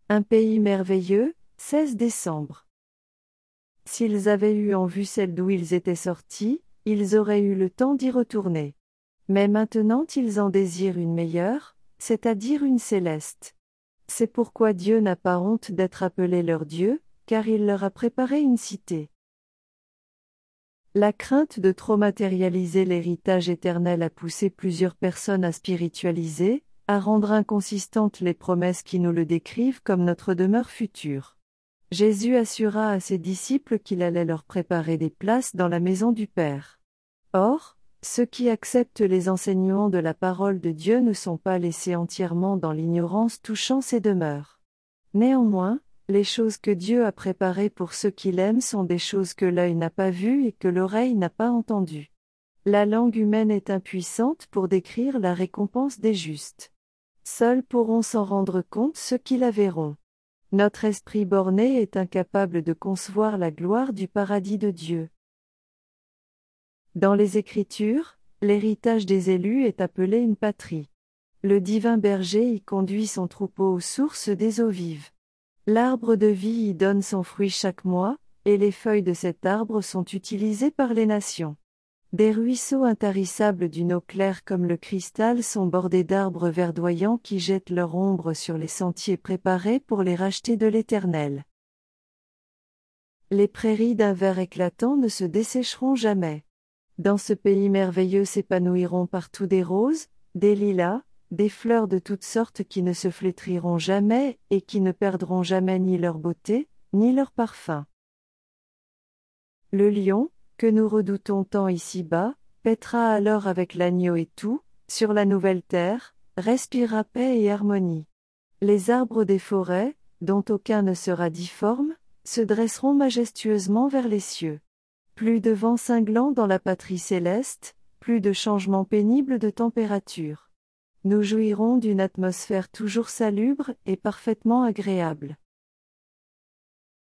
Un pays merveilleux, 16 décembre. S'ils avaient eu en vue celle d'où ils étaient sortis, ils auraient eu le temps d'y retourner. Mais maintenant ils en désirent une meilleure, c'est-à-dire une céleste. C'est pourquoi Dieu n'a pas honte d'être appelé leur Dieu, car il leur a préparé une cité. La crainte de trop matérialiser l'héritage éternel a poussé plusieurs personnes à spiritualiser, à rendre inconsistantes les promesses qui nous le décrivent comme notre demeure future. Jésus assura à ses disciples qu'il allait leur préparer des places dans la maison du Père. Or, ceux qui acceptent les enseignements de la parole de Dieu ne sont pas laissés entièrement dans l'ignorance touchant ces demeures. Néanmoins, les choses que Dieu a préparées pour ceux qui l'aiment sont des choses que l'œil n'a pas vues et que l'oreille n'a pas entendues. La langue humaine est impuissante pour décrire la récompense des justes. Seuls pourront s'en rendre compte ceux qui la verront. Notre esprit borné est incapable de concevoir la gloire du paradis de Dieu. Dans les Écritures, l'héritage des élus est appelé une patrie. Le divin berger y conduit son troupeau aux sources des eaux vives. L'arbre de vie y donne son fruit chaque mois, et les feuilles de cet arbre sont utilisées par les nations. Des ruisseaux intarissables d'une eau claire comme le cristal sont bordés d'arbres verdoyants qui jettent leur ombre sur les sentiers préparés pour les racheter de l'Éternel. Les prairies d'un vert éclatant ne se dessécheront jamais. Dans ce pays merveilleux s'épanouiront partout des roses, des lilas, des fleurs de toutes sortes qui ne se flétriront jamais et qui ne perdront jamais ni leur beauté, ni leur parfum. Le lion, que nous redoutons tant ici-bas, paîtra alors avec l'agneau et tout, sur la nouvelle terre, respirera paix et harmonie. Les arbres des forêts, dont aucun ne sera difforme, se dresseront majestueusement vers les cieux. Plus de vent cinglant dans la patrie céleste, plus de changements pénibles de température. Nous jouirons d'une atmosphère toujours salubre et parfaitement agréable.